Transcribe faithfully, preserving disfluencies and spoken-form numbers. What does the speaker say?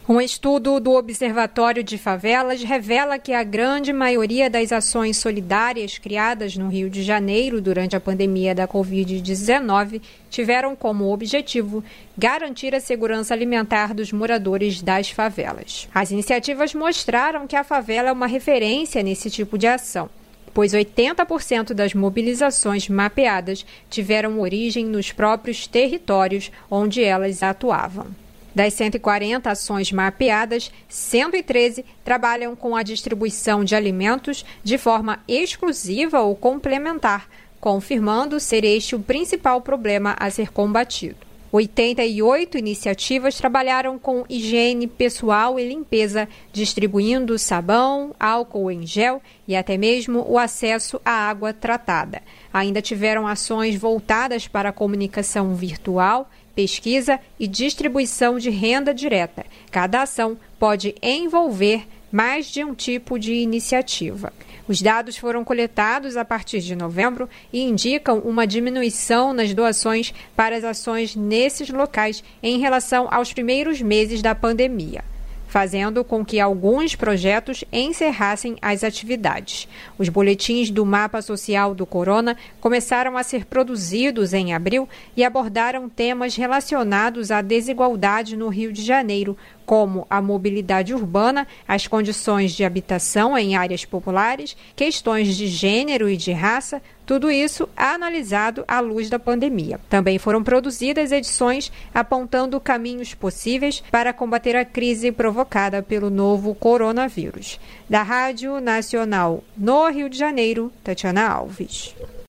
Um estudo do Observatório de Favelas revela que a grande maioria das ações solidárias criadas no Rio de Janeiro durante a pandemia da covid dezenove tiveram como objetivo garantir a segurança alimentar dos moradores das favelas. As iniciativas mostraram que a favela é uma referência nesse tipo de ação, pois oitenta por cento das mobilizações mapeadas tiveram origem nos próprios territórios onde elas atuavam. Das cento e quarenta ações mapeadas, cento e treze trabalham com a distribuição de alimentos de forma exclusiva ou complementar, confirmando ser este o principal problema a ser combatido. oitenta e oito iniciativas trabalharam com higiene pessoal e limpeza, distribuindo sabão, álcool em gel e até mesmo o acesso à água tratada. Ainda tiveram ações voltadas para a comunicação virtual, pesquisa e distribuição de renda direta. Cada ação pode envolver mais de um tipo de iniciativa. Os dados foram coletados a partir de novembro e indicam uma diminuição nas doações para as ações nesses locais em relação aos primeiros meses da pandemia, fazendo com que alguns projetos encerrassem as atividades. Os boletins do Mapa Social do Corona começaram a ser produzidos em abril e abordaram temas relacionados à desigualdade no Rio de Janeiro, como a mobilidade urbana, as condições de habitação em áreas populares, questões de gênero e de raça, tudo isso analisado à luz da pandemia. Também foram produzidas edições apontando caminhos possíveis para combater a crise provocada pelo novo coronavírus. Da Rádio Nacional no Rio de Janeiro, Tatiana Alves.